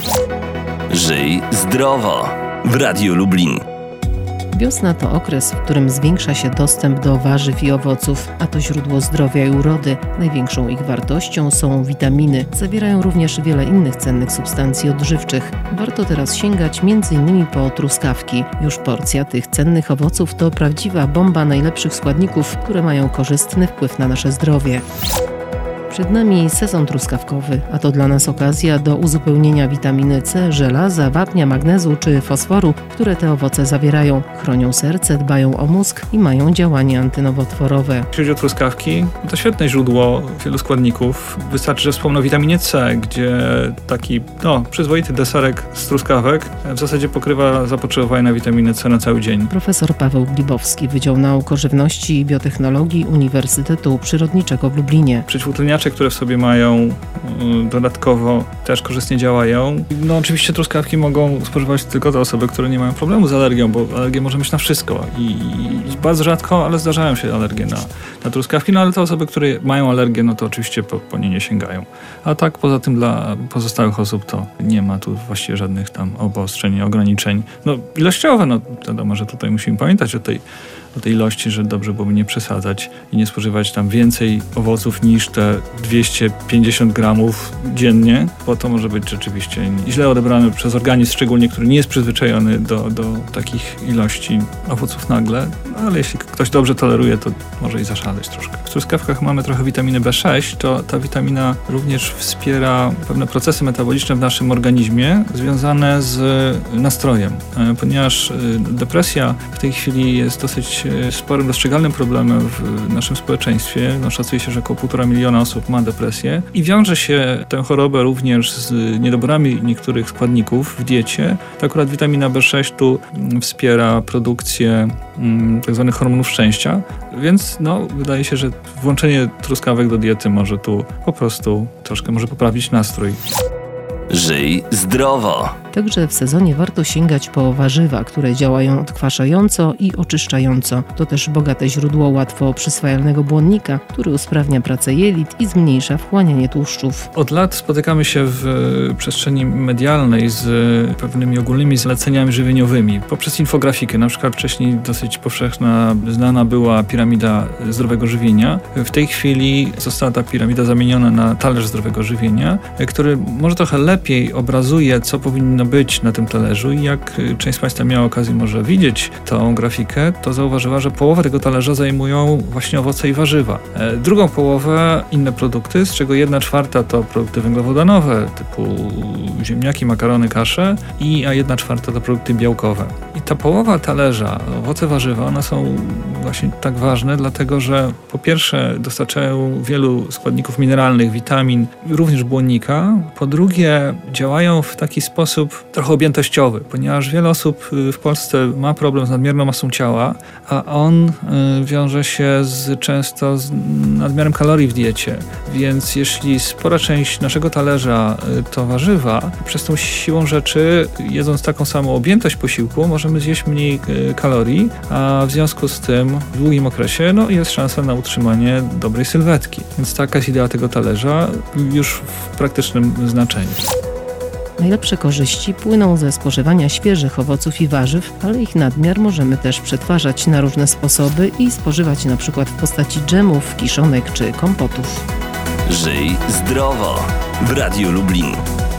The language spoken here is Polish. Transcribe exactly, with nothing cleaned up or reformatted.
Żyj zdrowo w Radiu Lublin. Wiosna to okres, w którym zwiększa się dostęp do warzyw i owoców, a to źródło zdrowia i urody. Największą ich wartością są witaminy. Zawierają również wiele innych cennych substancji odżywczych. Warto teraz sięgać między innymi po truskawki. Już porcja tych cennych owoców to prawdziwa bomba najlepszych składników, które mają korzystny wpływ na nasze zdrowie. Przed nami sezon truskawkowy, a to dla nas okazja do uzupełnienia witaminy C, żelaza, wapnia, magnezu czy fosforu, które te owoce zawierają. Chronią serce, dbają o mózg i mają działanie antynowotworowe. Jeśli chodzi o truskawki, to świetne źródło wielu składników. Wystarczy, że wspomnę o witaminie C, gdzie taki no, przyzwoity deserek z truskawek w zasadzie pokrywa zapotrzebowanie na witaminę C na cały dzień. Profesor Paweł Glibowski, Wydział Nauk o Żywności i Biotechnologii Uniwersytetu Przyrodniczego w Lublinie. Przeciwutleniacze, które w sobie mają, dodatkowo też korzystnie działają. No oczywiście truskawki mogą spożywać tylko te osoby, które nie mają problemu z alergią, bo alergię może mieć na wszystko i, i bardzo rzadko, ale zdarzają się alergie na, na truskawki, no ale te osoby, które mają alergię, no to oczywiście po, po nie nie sięgają. A tak poza tym dla pozostałych osób to nie ma tu właściwie żadnych tam obostrzeń, ograniczeń. No ilościowe, no wiadomo, że tutaj musimy pamiętać o tej o tej ilości, że dobrze byłoby nie przesadzać i nie spożywać tam więcej owoców niż te dwieście pięćdziesiąt gramów dziennie, bo to może być rzeczywiście źle odebrane przez organizm, szczególnie który nie jest przyzwyczajony do, do takich ilości owoców nagle, no, ale jeśli ktoś dobrze toleruje, to może i zaszaleć troszkę. W truskawkach mamy trochę witaminy B sześć, to ta witamina również wspiera pewne procesy metaboliczne w naszym organizmie związane z nastrojem, ponieważ depresja w tej chwili jest dosyć sporym, dostrzegalnym problemem w naszym społeczeństwie. No, szacuje się, że około półtora miliona osób ma depresję i wiąże się tę chorobę również z niedoborami niektórych składników w diecie. To akurat witamina B sześć tu wspiera produkcję mm, tak zwanych hormonów szczęścia, więc no, wydaje się, że włączenie truskawek do diety może tu po prostu troszkę może poprawić nastrój. Żyj zdrowo. Także w sezonie warto sięgać po warzywa, które działają odkwaszająco i oczyszczająco. To też bogate źródło łatwo przyswajalnego błonnika, który usprawnia pracę jelit i zmniejsza wchłanianie tłuszczów. Od lat spotykamy się w przestrzeni medialnej z pewnymi ogólnymi zaleceniami żywieniowymi poprzez infografikę. Na przykład wcześniej dosyć powszechna, znana była piramida zdrowego żywienia. W tej chwili została ta piramida zamieniona na talerz zdrowego żywienia, który może trochę lepiej obrazuje, co powinno być na tym talerzu i jak część z Państwa miała okazję może widzieć tą grafikę, to zauważyła, że połowę tego talerza zajmują właśnie owoce i warzywa. Drugą połowę inne produkty, z czego jedna czwarta to produkty węglowodanowe typu ziemniaki, makarony, kasze i a jedna czwarta to produkty białkowe. I ta połowa talerza, owoce, warzywa, one są właśnie tak ważne, dlatego że po pierwsze dostarczają wielu składników mineralnych, witamin, również błonnika. Po drugie działają w taki sposób trochę objętościowy, ponieważ wiele osób w Polsce ma problem z nadmierną masą ciała, a on wiąże się z, często z nadmiarem kalorii w diecie. Więc jeśli spora część naszego talerza to warzywa, przez tą siłą rzeczy, jedząc taką samą objętość posiłku, możemy zjeść mniej kalorii, a w związku z tym w długim okresie no, jest szansa na utrzymanie dobrej sylwetki. Więc taka jest idea tego talerza już w praktycznym znaczeniu. Najlepsze korzyści płyną ze spożywania świeżych owoców i warzyw, ale ich nadmiar możemy też przetwarzać na różne sposoby i spożywać na przykład w postaci dżemów, kiszonek czy kompotów. Żyj zdrowo w Radiu Lublin.